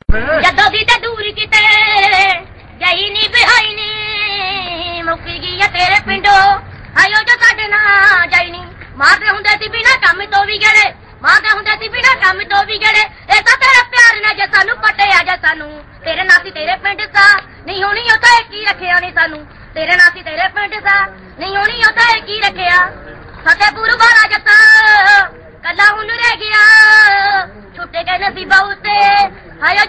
ਜਦੋਂ ਦੀ ਤੇ ਦੂਰ ਕਿਤੇ ਗਈ ਨੀ ਬਿਹਾਈ ਨੀ ਮੁੱਕ ਗਈ ਆ ਤੇਰੇ ਪਿੰਡੋਂ ਆਇਓ ਜੋ ਸਾਡੇ ਨਾਲ ਜਾਈ ਨੀ ਮਾਰਦੇ ਹੁੰਦੇ ਸੀ ਬਿਨਾ ਕੰਮ ਤੋਂ ਵੀ ਗੜੇ ਮਾਰਦੇ ਹੁੰਦੇ ਸੀ ਬਿਨਾ ਕੰਮ ਤੋਂ ਵੀ ਗੜੇ ਇਹ ਤਾਂ ਤੇਰਾ ਪਿਆਰ ਨੇ ਜੇ ਸਾਨੂੰ ਪਟਿਆ ਜੇ ਸਾਨੂੰ ਤੇਰੇ ਨਾਲ ਸੀ ਤੇਰੇ ਪਿੰਡ ਸਾ ਨਹੀਂ ਹੋਣੀ ਉਹ ਤਾਂ ਕੀ ਰੱਖਿਆ ਨੀ ਸਾਨੂੰ ਤੇਰੇ ਨਾਲ ਸੀ ਤੇਰੇ ਪਿੰਡ ਸਾ ਨਹੀਂ ਹੋਣੀ ਉਹ ਤਾਂ ਕੀ ਰੱਖਿਆ ਫਤਿਹਪੁਰ ਵਾਲਾ ਜੱਟਾ ਕੱਲਾ ਹੁਣ ਰਹਿ ਗਿਆ ਛੁੱਟੇ ਗਏ ਨਸੀਬਾਂ ਉੱਤੇ ਹਾਏ